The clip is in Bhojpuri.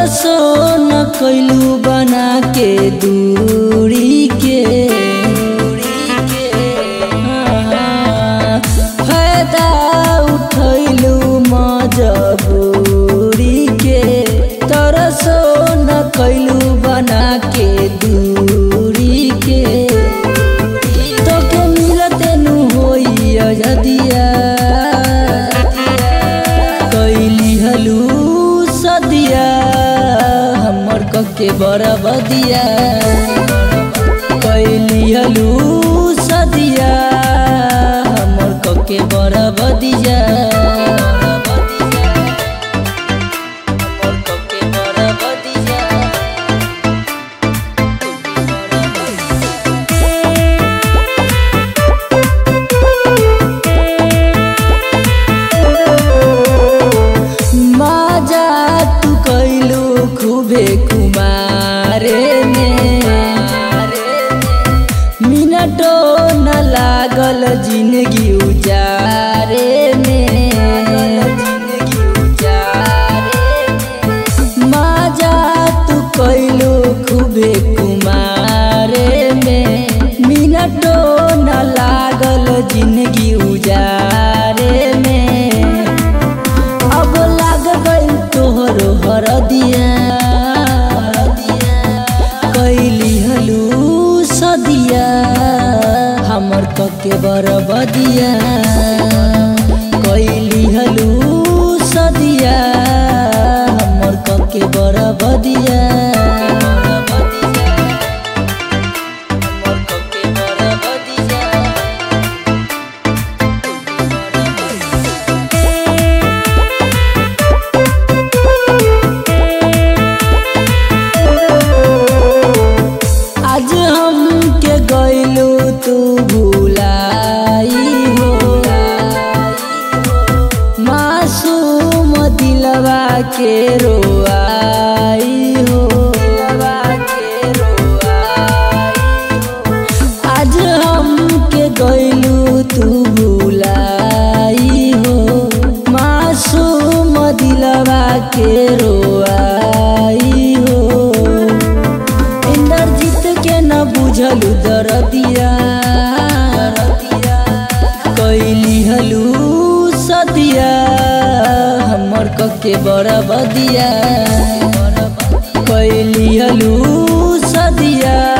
तरसो न कैलू बना के दूरी के फायदा उठैलू मजबूरी के तरसो न कैलू बना के दूरी के तो के मिलते नु होई अजदिया कैली हलू सदिया हमर कके बड़ा बदिया कैली हलू सदिया हमर कके बड़ा बदिया खूबे कुमारे में मिनटो न लागल जिंदगी उजारे में मजा तू कैलू खूबे कुमारे में मिनटो न लागल जिंदगी उजारे में अब लाग गइल तोहरो हरदिया कैली हलू सदिया हमर कके बरबदिया कैली हलू सदिया हमर कके बरबदिया आज हमके गइलू तू भुलाई हो मासूम दिलवा के रोआई हो आज हमके गइलू तू भुलाई हो मासूम दिलवा के रोआई हो इंद्रजीत के न बुझलू दरदिया कैली हलू सदिया हमर कके बड़ा बदिया कैली हलू सदिया